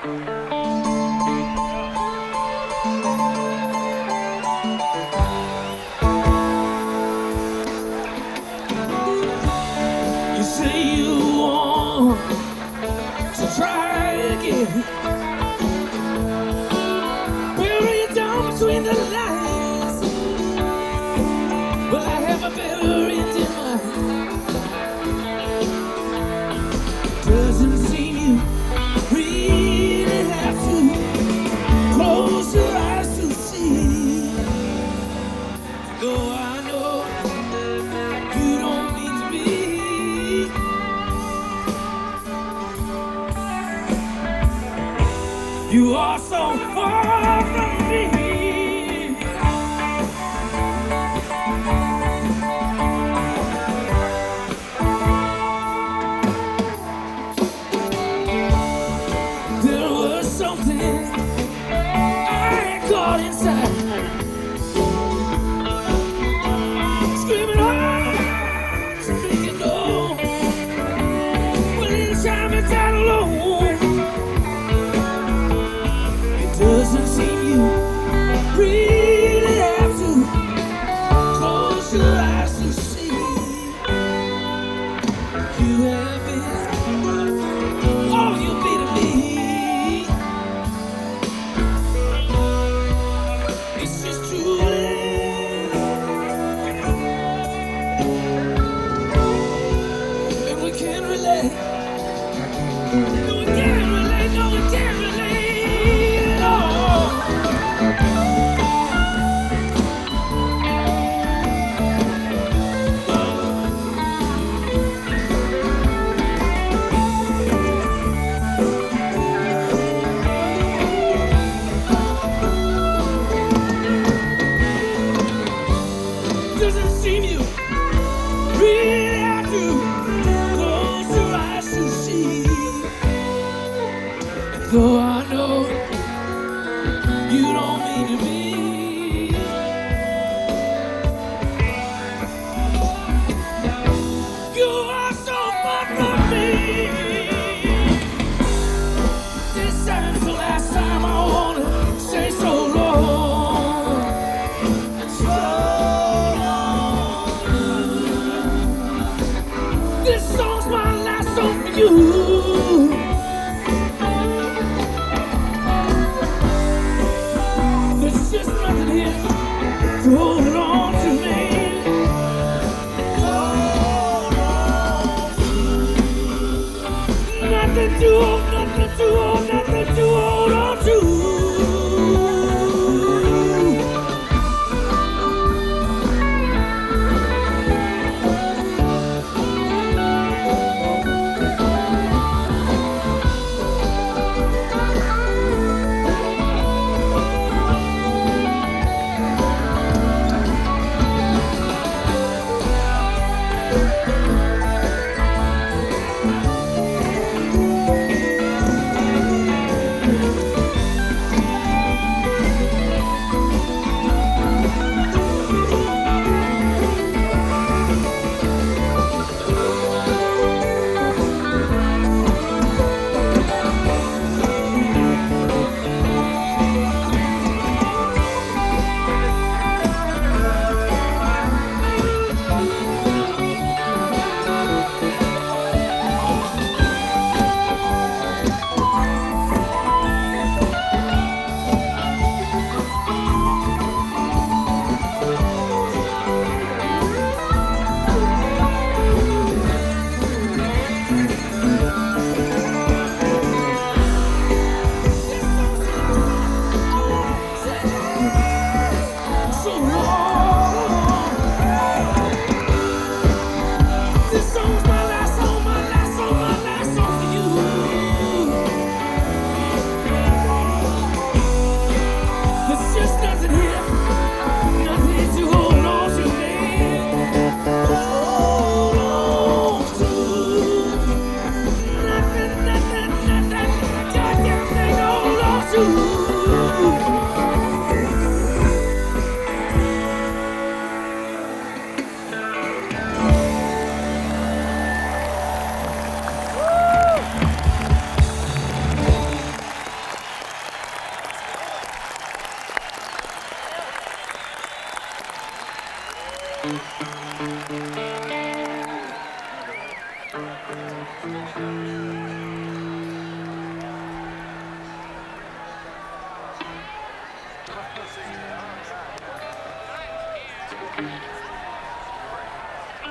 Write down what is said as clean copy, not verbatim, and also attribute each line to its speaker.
Speaker 1: You say you want to try again. Bury it down between the lines. Well, I have a better end in mind. Doesn't seem you really have to close your eyes to see. Though I know you don't mean to be. You are so far from me. There was something I had caught inside, screaming hard to make it known. Well, anytime it's out alone, it doesn't seem you really have to close your eyes to see. You have been all you'll be to me. It's just too late, and we can't relate. No, we can't relate. No, we can't relate. No. Doesn't seem you really have to close your eyes to see. Though I know you don't mean to be. You are so far from me. This time's the last time I wanna say so long. So long. This song's my last song for you. There's just nothing here to hold on to me. Hold on to. Nothing to hold, nothing to hold, nothing to hold on to.